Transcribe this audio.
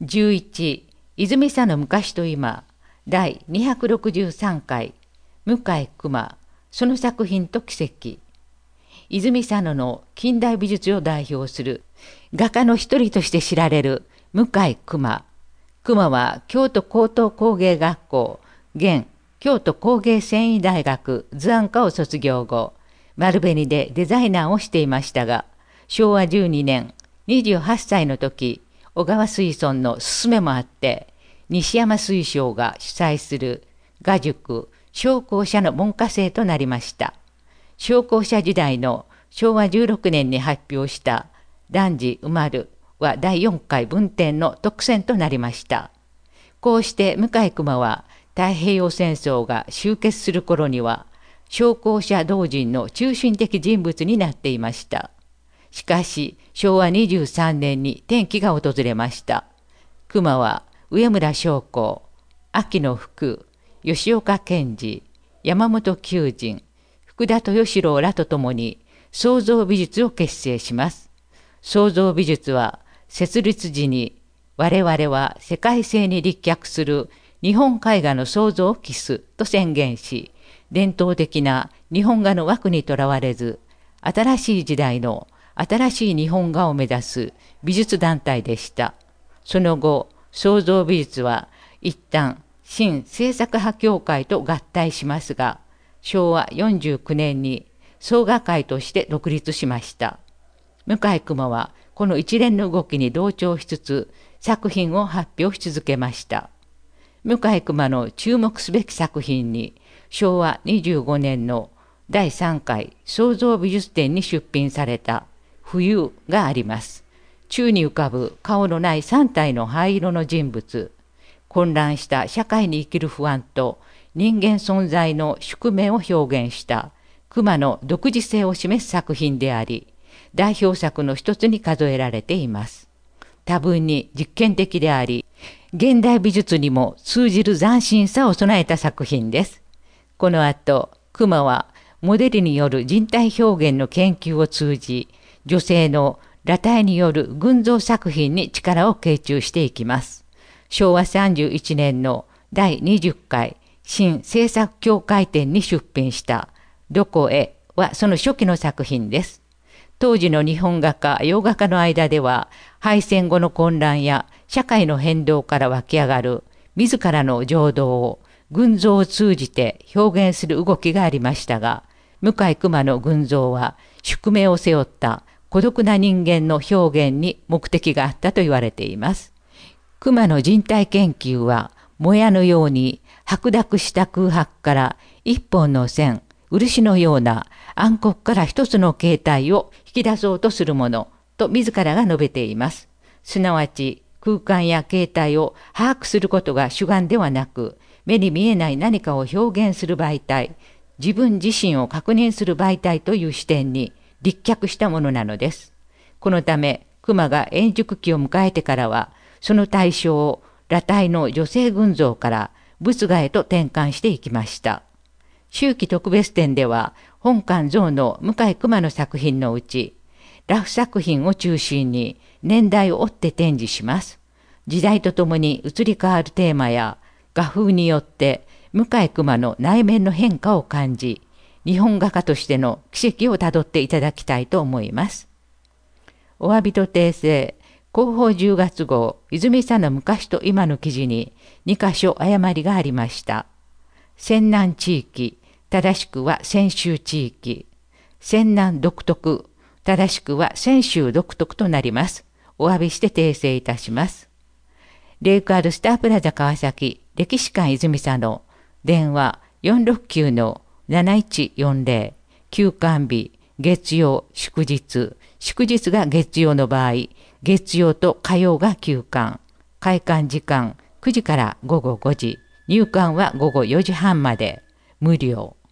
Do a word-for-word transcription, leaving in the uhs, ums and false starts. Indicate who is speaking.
Speaker 1: じゅういち泉佐の昔と今だいにひゃくろくじゅうさんかい向井熊その作品と奇跡。泉佐野の近代美術を代表する画家の一人として知られる向井熊。熊は京都高等工芸学校現京都工芸繊維大学図案科を卒業後、丸紅でデザイナーをしていましたが、しょうわじゅうにねんにじゅうはっさいの時、小川水村の勧めもあって西山水晶が主催する画塾商工社の門下生となりました。商工社時代のしょうわじゅうろくねんに発表した男児生まるはだいよんかい文典の特選となりました。こうして向井熊は太平洋戦争が終結する頃には商工社同人の中心的人物になっていました。しかししょうわにじゅうさんねんに転機が訪れました。熊は上村松光、秋野福、吉岡賢治、山本求人、福田豊四郎らと共に創造美術を結成します。創造美術は設立時に我々は世界性に立脚する日本絵画の創造を期すと宣言し、伝統的な日本画の枠にとらわれず、新しい時代の新しい日本画を目指す美術団体でした。その後、創造美術は一旦新制作派協会と合体しますが、しょうわよんじゅうきゅうねんに創画会として独立しました。向井熊はこの一連の動きに同調しつつ作品を発表し続けました。向井熊の注目すべき作品にしょうわにじゅうごねんのだいさんかい創造美術展に出品された冬があります。宙に浮かぶ顔のないさんたいの灰色の人物、混乱した社会に生きる不安と人間存在の宿命を表現した熊の独自性を示す作品であり、代表作の一つに数えられています。多分に実験的であり、現代美術にも通じる斬新さを備えた作品です。この後、熊はモデルによる人体表現の研究を通じ、女性の裸体による群像作品に力を傾注していきます。しょうわさんじゅういちねんのだいにじゅっかい新制作協会展に出品したどこへはその初期の作品です。当時の日本画家、洋画家の間では、敗戦後の混乱や社会の変動から湧き上がる自らの情動を群像を通じて表現する動きがありましたが、向井熊の群像は宿命を背負った孤独な人間の表現に目的があったと言われています。熊の人体研究は、もやのように白濁した空白から一本の線、漆のような暗黒から一つの形態を引き出そうとするものと自らが述べています。すなわち空間や形態を把握することが主眼ではなく、目に見えない何かを表現する媒体、自分自身を確認する媒体という視点に立脚したものなのです。このため、熊が円熟期を迎えてからは、その対象を裸体の女性群像から仏画へと転換していきました。秋季特別展では、本館像の向井熊の作品のうち、ラフ作品を中心に年代を追って展示します。時代とともに移り変わるテーマや画風によって向井熊の内面の変化を感じ、日本画家としての軌跡をたどっていただきたいと思います。お詫びと訂正、広報じゅうがつ号、泉佐の昔と今の記事ににかしょ誤りがありました。泉南地域、正しくは泉州地域。泉南独特、正しくは泉州独特となります。お詫びして訂正いたします。レイクアルスタープラザ川崎歴史館泉佐野電話 よんろくきゅうのなないちよんぜろ 休館日月曜祝日祝日が月曜の場合月曜と火曜が休館開館時間くじからごごごじ入館はごごよじはんまで無料